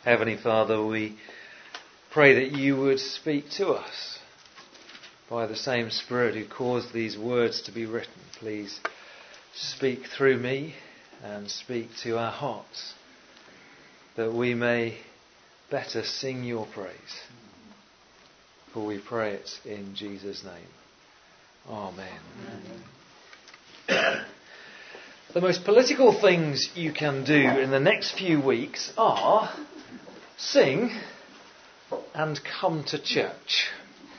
Heavenly Father, we pray that you would speak to us by the same Spirit who caused these words to be written. Please speak through me and speak to our hearts, that we may better sing your praise. For we pray it in Jesus' name. Amen. The most political things you can do in the next few weeks are sing and come to church.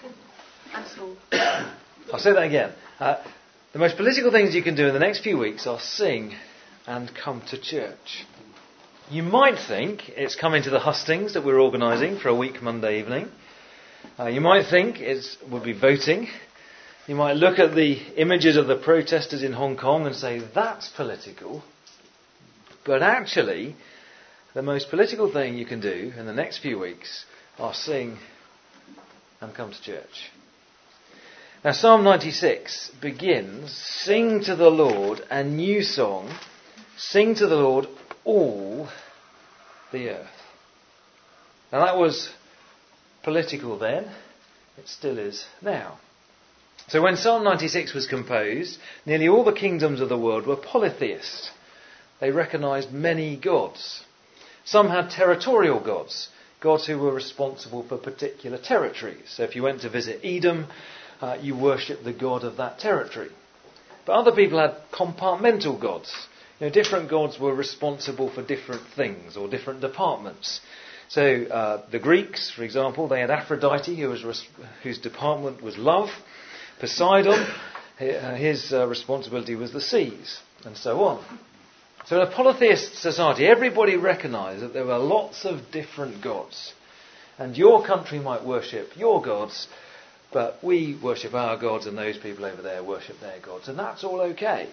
I'll say that again. The most political things you can do in the next few weeks are sing and come to church. You might think it's coming to the hustings that we're organising for a week Monday evening. You might think it would be voting. You might look at the images of the protesters in Hong Kong and say, that's political. But actually, the most political thing you can do in the next few weeks are sing and come to church. Now, Psalm 96 begins, sing to the Lord a new song, sing to the Lord all the earth. Now, that was political then, it still is now. So when Psalm 96 was composed, nearly all the kingdoms of the world were polytheist. They recognised many gods. Some had territorial gods, gods who were responsible for particular territories. So if you went to visit Edom, you worshipped the god of that territory. But other people had compartmental gods. Different gods were responsible for different things or different departments. So the Greeks, for example, they had Aphrodite, whose department was love. Poseidon, his responsibility was the seas, and so on. So in a polytheist society, everybody recognised that there were lots of different gods. And your country might worship your gods, but we worship our gods and those people over there worship their gods. And that's all okay.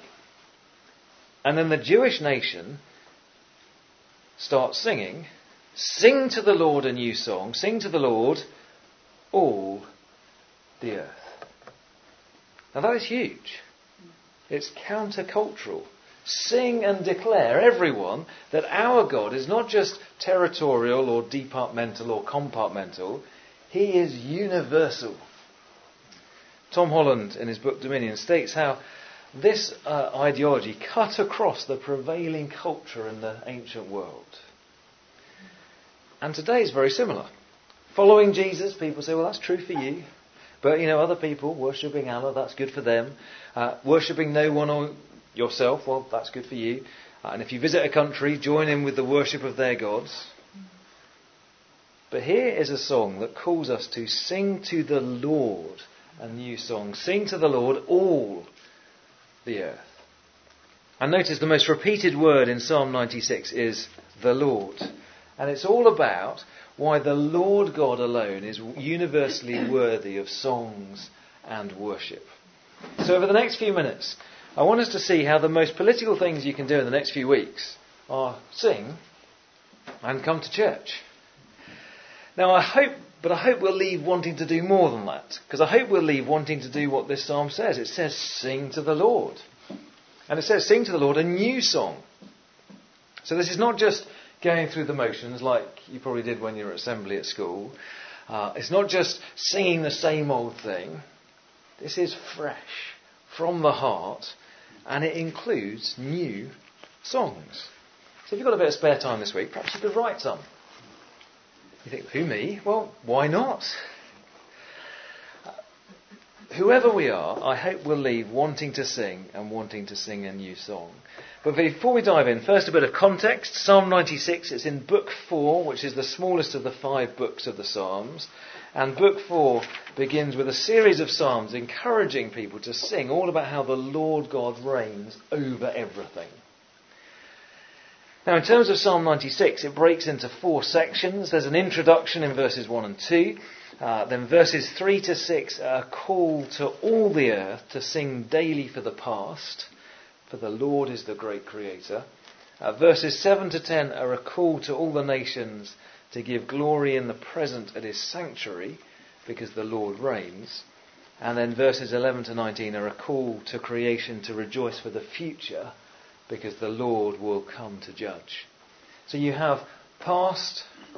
And then the Jewish nation starts singing, sing to the Lord a new song, sing to the Lord all the earth. Now that is huge. It's countercultural. Sing and declare, everyone, that our God is not just territorial or departmental or compartmental. He is universal. Tom Holland, in his book Dominion, states how this ideology cut across the prevailing culture in the ancient world. And today is very similar. Following Jesus, people say, well, that's true for you. But, other people worshipping Allah, that's good for them. Worshipping no one or yourself, well, that's good for you. And if you visit a country, join in with the worship of their gods. But here is a song that calls us to sing to the Lord a new song. Sing to the Lord all the earth. And notice the most repeated word in Psalm 96 is the Lord. And it's all about why the Lord God alone is universally worthy of songs and worship. So over the next few minutes, I want us to see how the most political things you can do in the next few weeks are sing and come to church. Now I hope we'll leave wanting to do more than that, because I hope we'll leave wanting to do what this psalm says. It says sing to the Lord. And it says sing to the Lord a new song. So this is not just going through the motions like you probably did when you were at assembly at school. It's not just singing the same old thing. This is fresh from the heart, and it includes new songs. So if you've got a bit of spare time this week, perhaps you could write some. You think, who, me? Well, why not? Whoever we are, I hope we'll leave wanting to sing and wanting to sing a new song. But before we dive in, first a bit of context. Psalm 96, it's in Book 4, which is the smallest of the 5 books of the Psalms. And Book 4 begins with a series of psalms encouraging people to sing all about how the Lord God reigns over everything. Now, in terms of Psalm 96, it breaks into 4 sections. There's an introduction in verses 1 and 2. Then verses 3 to 6 are a call to all the earth to sing daily for the past, for the Lord is the great creator. Verses 7 to 10 are a call to all the nations to give glory in the present at his sanctuary, because the Lord reigns. And then verses 11 to 19 are a call to creation to rejoice for the future, because the Lord will come to judge. So you have past,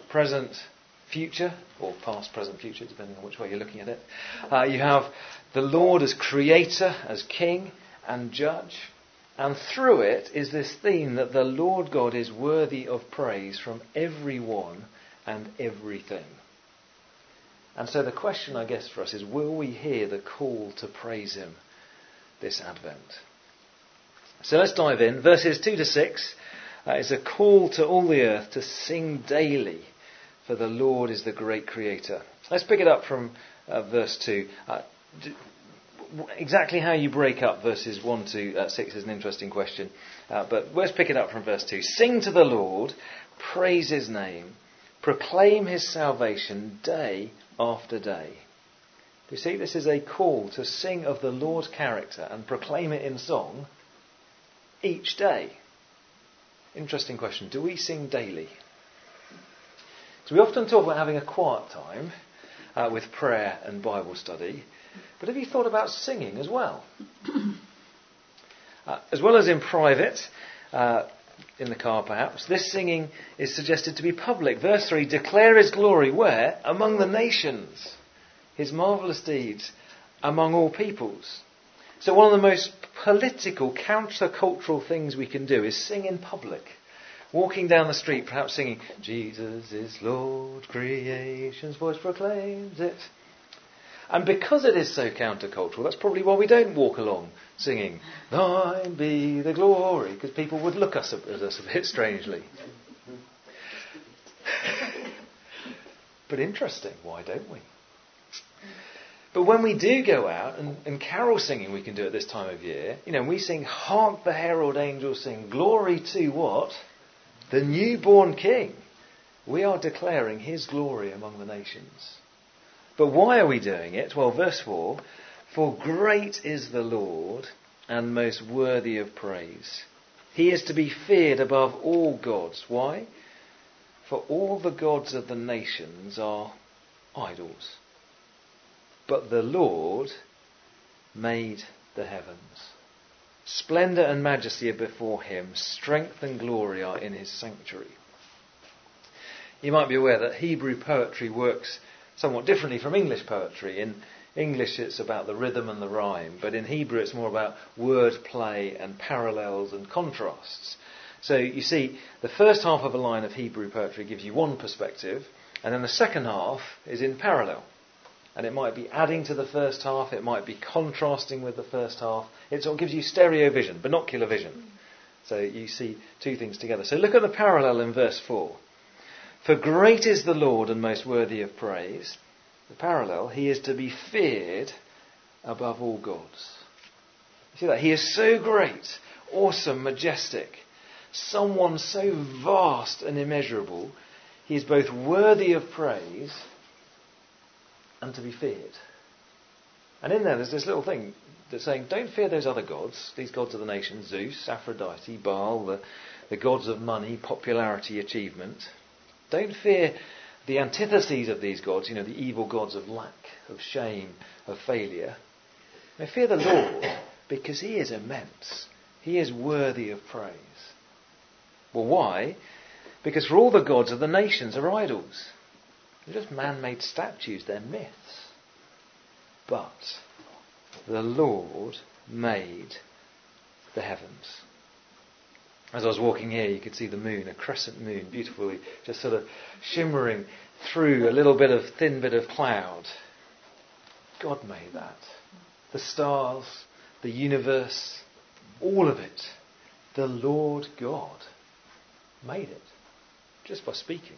present, future, or past, present, future, depending on which way you're looking at it. You have the Lord as creator, as king and judge. And through it is this theme that the Lord God is worthy of praise from everyone and everything. And so the question, I guess, for us is, will we hear the call to praise him this Advent? So let's dive in. Verses 2 to 6 is a call to all the earth to sing daily, for the Lord is the great creator. Let's pick it up from verse 2. Exactly how you break up verses 1 to 6 is an interesting question. But let's pick it up from verse 2. Sing to the Lord, praise his name, proclaim his salvation day after day. You see, this is a call to sing of the Lord's character and proclaim it in song each day. Interesting question. Do we sing daily? So we often talk about having a quiet time with prayer and Bible study. But have you thought about singing as well? As well as in private, in the car perhaps, this singing is suggested to be public. Verse 3, declare his glory where? Among the nations. His marvellous deeds among all peoples. So one of the most political, counter-cultural things we can do is sing in public. Walking down the street, perhaps singing, Jesus is Lord, creation's voice proclaims it. And because it is so countercultural, that's probably why we don't walk along singing, thine be the glory, because people would look at us a bit strangely. But interesting, why don't we? But when we do go out, and carol singing we can do at this time of year, we sing, hark the herald angels sing, glory to what? The newborn King. We are declaring his glory among the nations. But why are we doing it? Well, verse 4, for great is the Lord and most worthy of praise. He is to be feared above all gods. Why? For all the gods of the nations are idols. But the Lord made the heavens. Splendour and majesty are before him. Strength and glory are in his sanctuary. You might be aware that Hebrew poetry works somewhat differently from English poetry. In English it's about the rhythm and the rhyme, but in Hebrew it's more about word play and parallels and contrasts. So you see, the first half of a line of Hebrew poetry gives you one perspective, and then the second half is in parallel. And it might be adding to the first half, it might be contrasting with the first half. It sort of gives you stereo vision, binocular vision. So you see two things together. So look at the parallel in verse 4. For great is the Lord and most worthy of praise. The parallel, he is to be feared above all gods. You see that? He is so great, awesome, majestic. Someone so vast and immeasurable. He is both worthy of praise and to be feared. And in there's this little thing that's saying, don't fear those other gods, these gods of the nations, Zeus, Aphrodite, Baal, the gods of money, popularity, achievement. Don't fear the antitheses of these gods, the evil gods of lack, of shame, of failure. Fear the Lord, because he is immense. He is worthy of praise. Well, why? Because for all the gods of the nations are idols. They're just man-made statues, they're myths. But the Lord made the heavens. As I was walking here, you could see the moon, a crescent moon, beautifully, just sort of shimmering through a little bit of thin bit of cloud. God made that. The stars, the universe, all of it. The Lord God made it, just by speaking.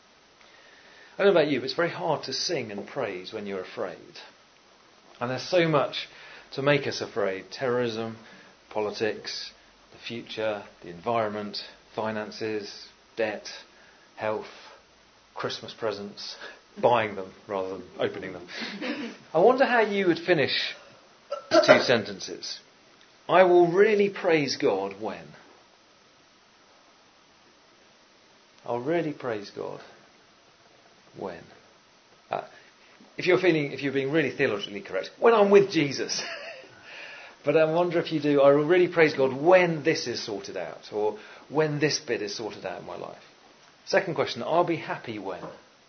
I don't know about you, but it's very hard to sing and praise when you're afraid. And there's so much to make us afraid. Terrorism, politics, the future, the environment, finances, debt, health, Christmas presents, buying them rather than opening them. I wonder how you would finish the two sentences. I will really praise God when? I'll really praise God when? If you're being really theologically correct, when I'm with Jesus. But I wonder if you do, I will really praise God when this is sorted out, or when this bit is sorted out in my life. Second question, I'll be happy when?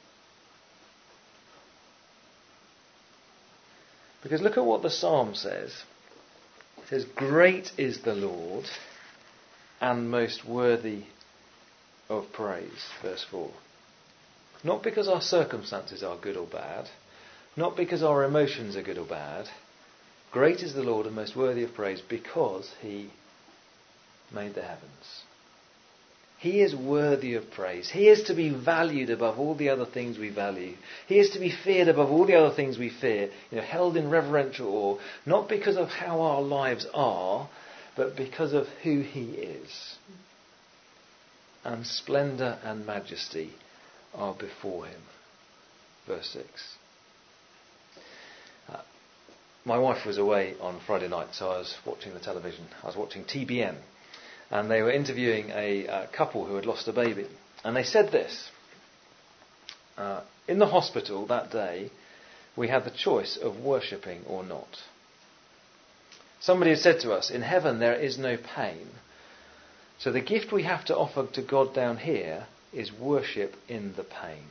Because look at what the psalm says. It says, great is the Lord and most worthy of praise, verse 4. Not because our circumstances are good or bad, not because our emotions are good or bad. Great is the Lord and most worthy of praise because he made the heavens. He is worthy of praise. He is to be valued above all the other things we value. He is to be feared above all the other things we fear, held in reverential awe, not because of how our lives are, but because of who he is. And splendour and majesty are before him. Verse 6. My wife was away on Friday night, so I was watching the television. I was watching TBN. And they were interviewing a couple who had lost a baby. And they said this. In the hospital that day, we had the choice of worshipping or not. Somebody had said to us, in heaven there is no pain. So the gift we have to offer to God down here is worship in the pain.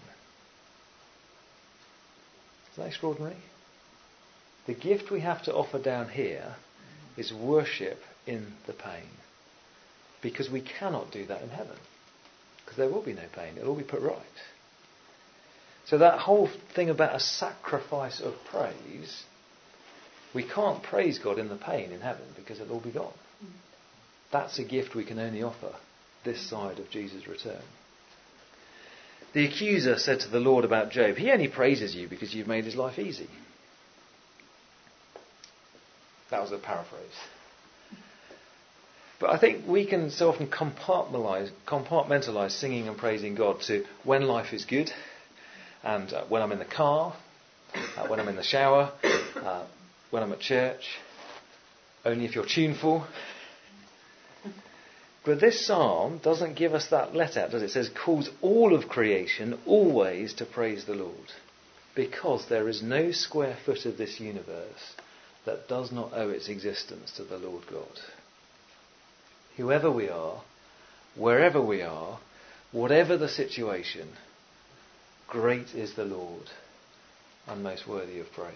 Is that extraordinary? The gift we have to offer down here is worship in the pain. Because we cannot do that in heaven. Because there will be no pain. It'll all be put right. So that whole thing about a sacrifice of praise, we can't praise God in the pain in heaven because it'll all be gone. That's a gift we can only offer this side of Jesus' return. The accuser said to the Lord about Job, he only praises you because you've made his life easy. That was a paraphrase. But I think we can so often compartmentalise singing and praising God to when life is good, and when I'm in the car, when I'm in the shower, when I'm at church, only if you're tuneful. But this psalm doesn't give us that let out, does it? It says, calls all of creation always to praise the Lord, because there is no square foot of this universe that does not owe its existence to the Lord God. Whoever we are, wherever we are, whatever the situation, great is the Lord and most worthy of praise.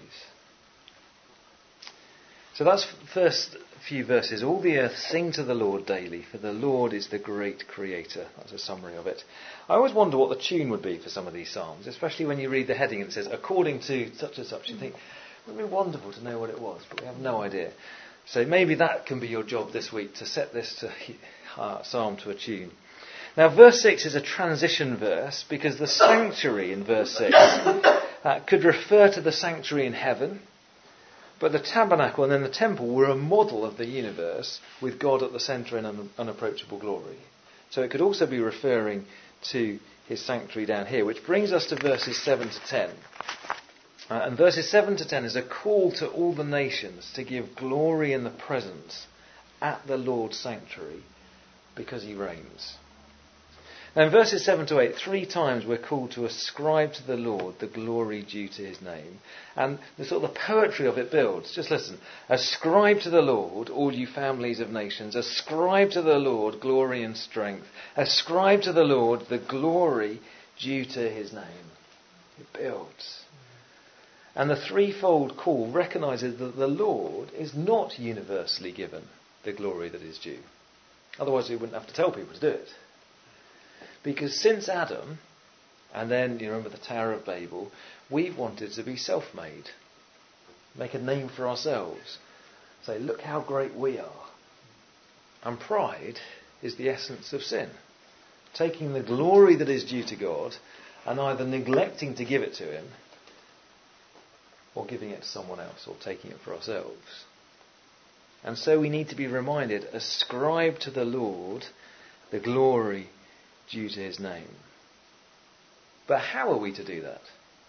So that's the first few verses. All the earth sing to the Lord daily, for the Lord is the great creator. That's a summary of it. I always wonder what the tune would be for some of these psalms, especially when you read the heading and it says, according to such and such. You think, it would be wonderful to know what it was, but we have no idea. So maybe that can be your job this week, to set this psalm to a tune. Now verse 6 is a transition verse, because the sanctuary in verse 6 could refer to the sanctuary in heaven, but the tabernacle and then the temple were a model of the universe with God at the centre in unapproachable glory. So it could also be referring to his sanctuary down here, which brings us to verses 7 to 10. And verses 7 to 10 is a call to all the nations to give glory in the presence at the Lord's sanctuary because he reigns. Now in verses 7 to 8, 3 times we're called to ascribe to the Lord the glory due to his name. And the sort of the poetry of it builds. Just listen. Ascribe to the Lord, all you families of nations. Ascribe to the Lord glory and strength. Ascribe to the Lord the glory due to his name. It builds. And the threefold call recognises that the Lord is not universally given the glory that is due. Otherwise we wouldn't have to tell people to do it. Because since Adam, and then you remember the Tower of Babel, we've wanted to be self-made. Make a name for ourselves. Say, look how great we are. And pride is the essence of sin. Taking the glory that is due to God and either neglecting to give it to him, or giving it to someone else, or taking it for ourselves. And so we need to be reminded, ascribe to the Lord the glory due to his name. But how are we to do that?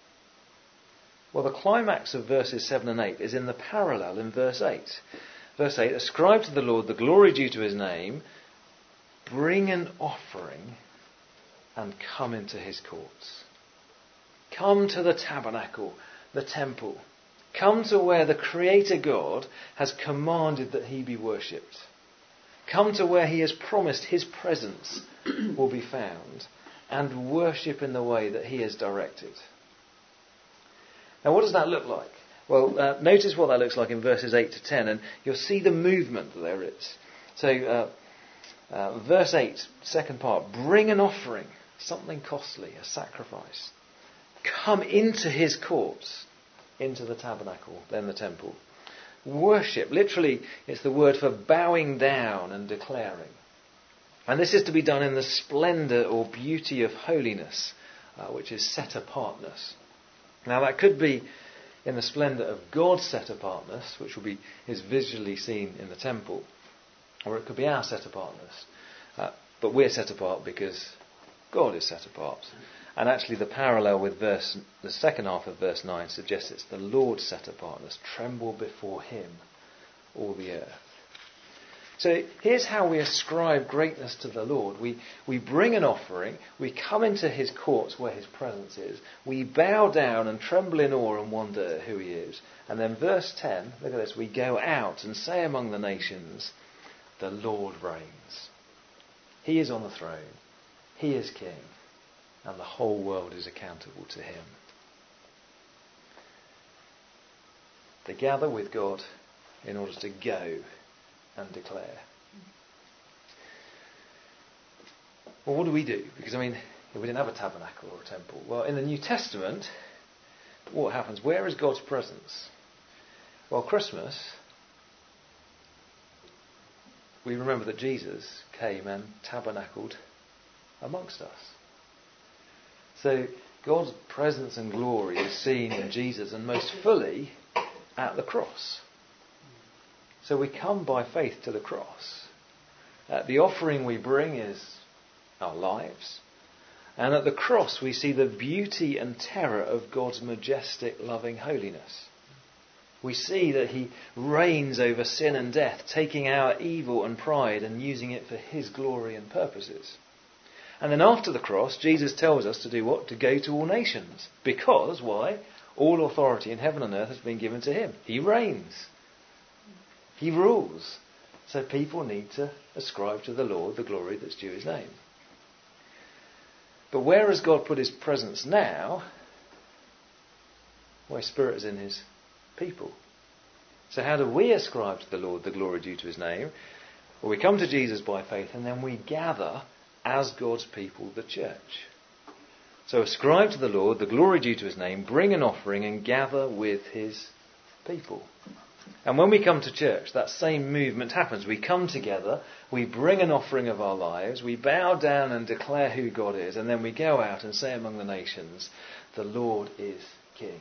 Well, the climax of verses 7 and 8 is in the parallel in verse 8. Verse 8, ascribe to the Lord the glory due to his name, bring an offering, and come into his courts. Come to the tabernacle, the temple. Come to where the Creator God has commanded that he be worshipped. Come to where he has promised his presence will be found. and worship in the way that he has directed. Now, what does that look like? Well, notice what that looks like in verses 8 to 10, and you'll see the movement that there is. So, verse 8, second part, bring an offering, something costly, a sacrifice. Come into his courts, into the tabernacle, then the temple. Worship, literally, it's the word for bowing down and declaring. And this is to be done in the splendour or beauty of holiness, which is set apartness. Now, that could be in the splendour of God's set apartness, which is visually seen in the temple, or it could be our set apartness. But we're set apart because God is set apart. And actually the parallel with the second half of verse 9 suggests it's the Lord's set apartness. Tremble before him, all the earth. So here's how we ascribe greatness to the Lord. We bring an offering, we come into his courts where his presence is, we bow down and tremble in awe and wonder who he is. And then verse 10, look at this, we go out and say among the nations, the Lord reigns. He is on the throne, he is king, and the whole world is accountable to him. They gather with God in order to go and declare. Well, what do we do? Because, we didn't have a tabernacle or a temple. Well, in the New Testament, what happens? Where is God's presence? Well, Christmas, we remember that Jesus came and tabernacled amongst us. So, God's presence and glory is seen in Jesus and most fully at the cross. So we come by faith to the cross. The offering we bring is our lives. And at the cross we see the beauty and terror of God's majestic, loving holiness. We see that he reigns over sin and death, taking our evil and pride and using it for his glory and purposes. And then after the cross, Jesus tells us to do what? To go to all nations. Because, why? All authority in heaven and earth has been given to him. He reigns. He rules. So people need to ascribe to the Lord the glory that's due his name. But where has God put his presence now? Well, his Spirit is in his people. So how do we ascribe to the Lord the glory due to his name? Well, we come to Jesus by faith and then we gather as God's people, the church. So ascribe to the Lord the glory due to his name, bring an offering and gather with his people. And when we come to church, that same movement happens. We come together, we bring an offering of our lives, we bow down and declare who God is, and then we go out and say among the nations, the Lord is King.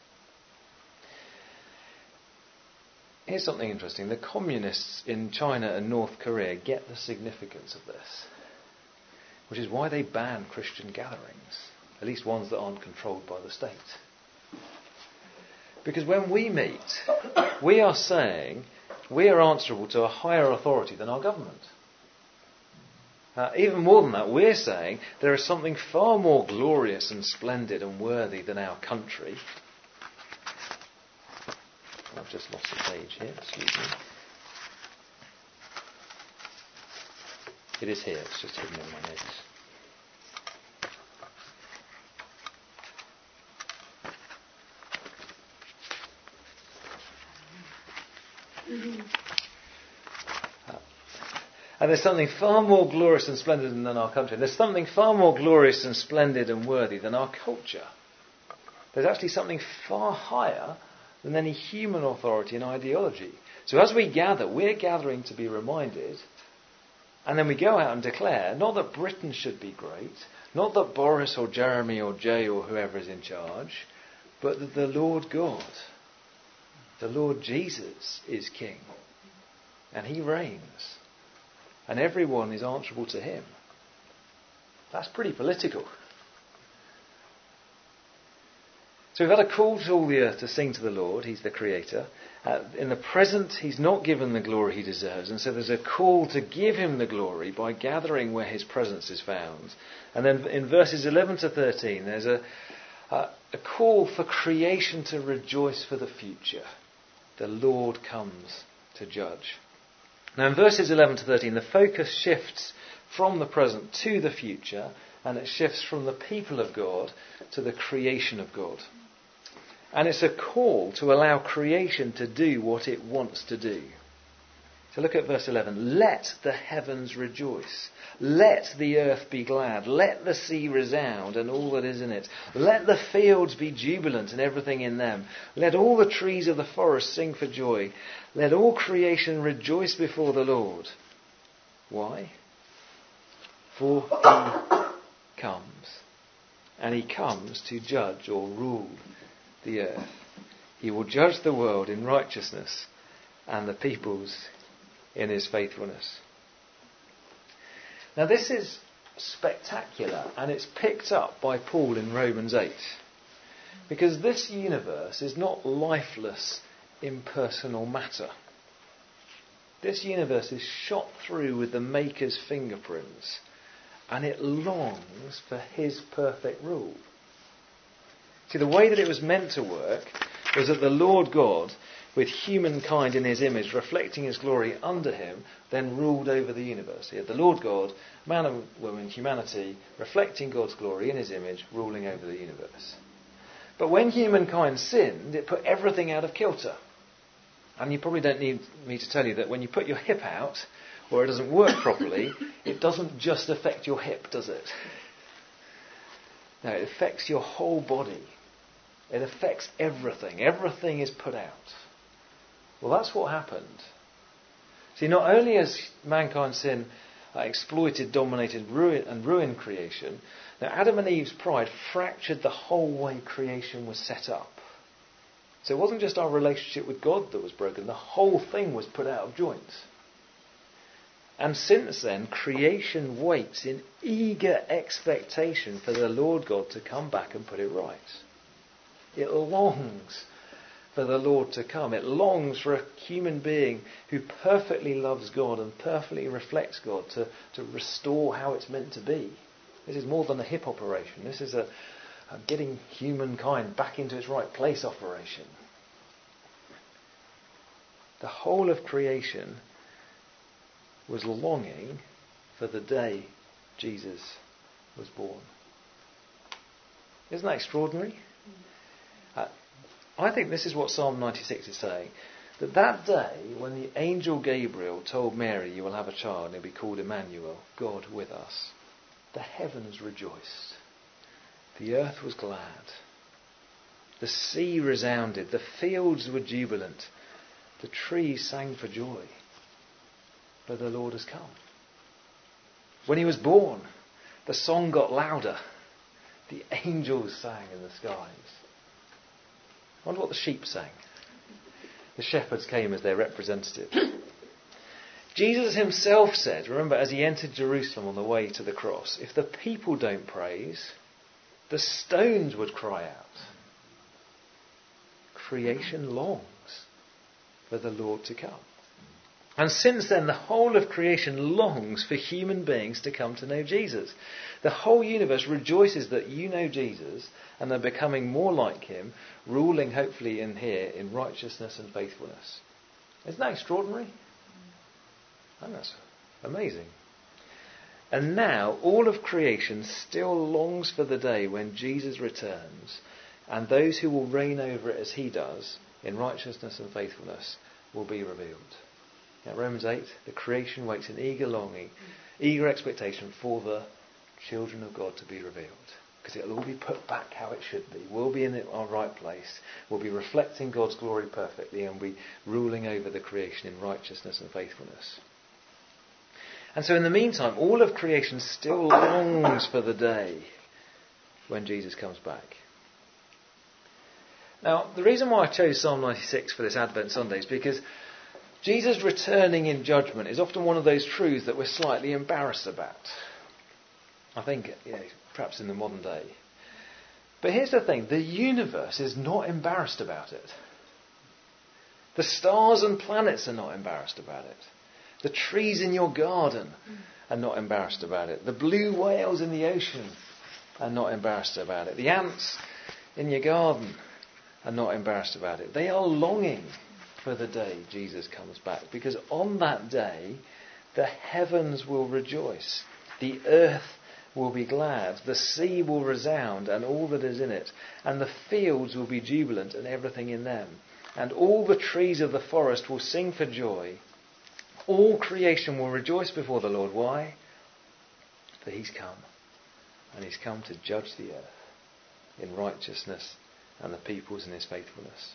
Here's something interesting. The communists in China and North Korea get the significance of this, which is why they ban Christian gatherings, at least ones that aren't controlled by the state. Because when we meet, we are saying we are answerable to a higher authority than our government. Even more than that, we're saying there is something far more glorious and splendid and worthy than our country. I've just lost the page here, excuse me. It is here, it's just hidden in my notes. And there's something far more glorious and splendid than our country. There's something far more glorious and splendid and worthy than our culture. There's actually something far higher than any human authority and ideology. So as we gather, we're gathering to be reminded, and then we go out and declare, not that Britain should be great, not that Boris or Jeremy or Jay or whoever is in charge, but that the Lord God, the Lord Jesus is King. And he reigns. And everyone is answerable to him. That's pretty political. So we've had a call to all the earth to sing to the Lord. He's the creator. In the present, he's not given the glory he deserves. And so there's a call to give him the glory by gathering where his presence is found. And then in verses 11 to 13, there's a call for creation to rejoice for the future. The Lord comes to judge. Now in verses 11 to 13, the focus shifts from the present to the future, And it shifts from the people of God to the creation of God. And it's a call to allow creation to do what it wants to do. So look at verse 11. Let the heavens rejoice. Let the earth be glad. Let the sea resound and all that is in it. Let the fields be jubilant and everything in them. Let all the trees of the forest sing for joy. Let all creation rejoice before the Lord. Why? For he comes. And he comes to judge or rule the earth. He will judge the world in righteousness and the peoples in his faithfulness. Now this is spectacular, and it's picked up by Paul in Romans 8. Because this universe is not lifeless, impersonal matter. This universe is shot through with the Maker's fingerprints, and it longs for his perfect rule. See, the way that it was meant to work was that the Lord God, with humankind in his image, reflecting his glory under him, then ruled over the universe. He had the Lord God, man and woman, humanity, reflecting God's glory in his image, ruling over the universe. But when humankind sinned, it put everything out of kilter. And you probably don't need me to tell you that when you put your hip out, or it doesn't work properly, it doesn't just affect your hip, does it? No, it affects your whole body. It affects everything. Everything is put out. Well, that's what happened. See, not only has mankind's sin exploited, dominated, ruined creation, now Adam and Eve's pride fractured the whole way creation was set up. So it wasn't just our relationship with God that was broken, the whole thing was put out of joint. And since then, creation waits in eager expectation for the Lord God to come back and put it right. It longs for the Lord to come. It longs for a human being who perfectly loves God and perfectly reflects God to restore how it's meant to be. This is more than a hip operation. This is a getting humankind back into its right place operation. The whole of creation was longing for the day Jesus was born. Isn't that extraordinary? I think this is what Psalm 96 is saying. That day when the angel Gabriel told Mary, you will have a child and he'll be called Emmanuel, God with us, the heavens rejoiced. The earth was glad. The sea resounded. The fields were jubilant. The trees sang for joy. For the Lord has come. When he was born, the song got louder. The angels sang in the skies. I wonder what the sheep sang. The shepherds came as their representative. Jesus himself said, remember, as he entered Jerusalem on the way to the cross, if the people don't praise, the stones would cry out. Creation longs for the Lord to come. And since then, the whole of creation longs for human beings to come to know Jesus. The whole universe rejoices that you know Jesus and are becoming more like him, ruling hopefully in here in righteousness and faithfulness. Isn't that extraordinary? And that's amazing. And now all of creation still longs for the day when Jesus returns, and those who will reign over it as he does in righteousness and faithfulness will be revealed. Now, Romans 8, the creation waits in eager longing, eager expectation for the children of God to be revealed. Because it'll all be put back how it should be. We'll be in our right place. We'll be reflecting God's glory perfectly and be ruling over the creation in righteousness and faithfulness. And so in the meantime, all of creation still longs for the day when Jesus comes back. Now, the reason why I chose Psalm 96 for this Advent Sunday is because Jesus returning in judgment is often one of those truths that we're slightly embarrassed about. I think, perhaps in the modern day. But here's the thing, the universe is not embarrassed about it. The stars and planets are not embarrassed about it. The trees in your garden are not embarrassed about it. The blue whales in the ocean are not embarrassed about it. The ants in your garden are not embarrassed about it. They are longing for the day Jesus comes back. Because on that day, the heavens will rejoice. The earth will be glad. The sea will resound and all that is in it. And the fields will be jubilant and everything in them. And all the trees of the forest will sing for joy. All creation will rejoice before the Lord. Why? For he's come. And he's come to judge the earth in righteousness and the peoples in his faithfulness.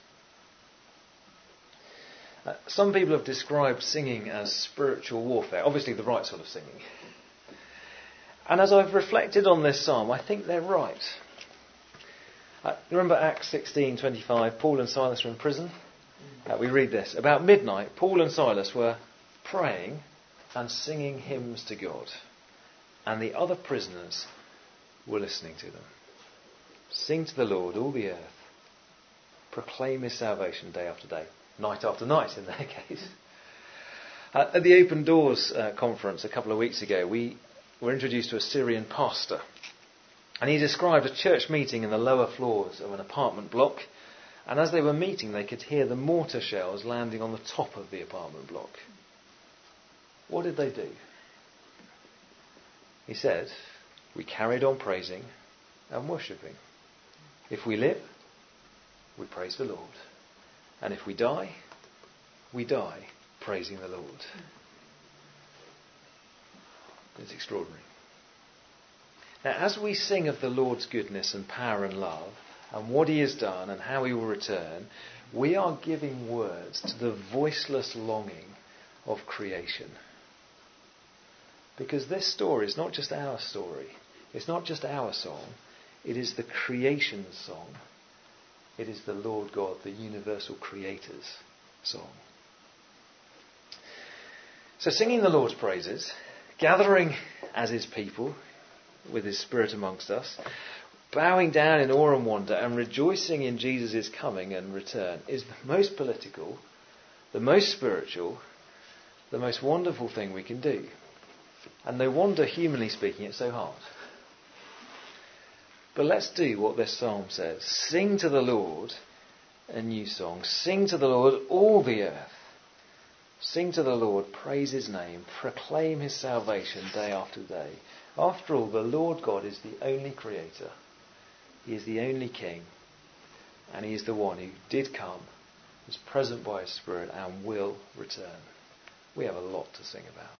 Some people have described singing as spiritual warfare. Obviously the right sort of singing. And as I've reflected on this psalm, I think they're right. Remember Acts 16:25, Paul and Silas were in prison? We read this. About midnight, Paul and Silas were praying and singing hymns to God. And the other prisoners were listening to them. Sing to the Lord, all the earth. Proclaim his salvation day after day. Night after night in their case. At the Open Doors conference a couple of weeks ago, we were introduced to a Syrian pastor. And he described a church meeting in the lower floors of an apartment block. And as they were meeting, they could hear the mortar shells landing on the top of the apartment block. What did they do? He said, we carried on praising and worshipping. If we live, we praise the Lord. And if we die, we die praising the Lord. It's extraordinary. Now, as we sing of the Lord's goodness and power and love, and what he has done and how he will return, we are giving words to the voiceless longing of creation. Because this story is not just our story. It's not just our song. It is the creation's song. It is the Lord God, the universal creator's song. So singing the Lord's praises, gathering as his people with his Spirit amongst us, bowing down in awe and wonder and rejoicing in Jesus' coming and return is the most political, the most spiritual, the most wonderful thing we can do. And no wonder, humanly speaking, it's so hard. But let's do what this psalm says. Sing to the Lord a new song. Sing to the Lord all the earth. Sing to the Lord, praise his name, proclaim his salvation day after day. After all, the Lord God is the only creator. He is the only king. And he is the one who did come, is present by his Spirit and will return. We have a lot to sing about.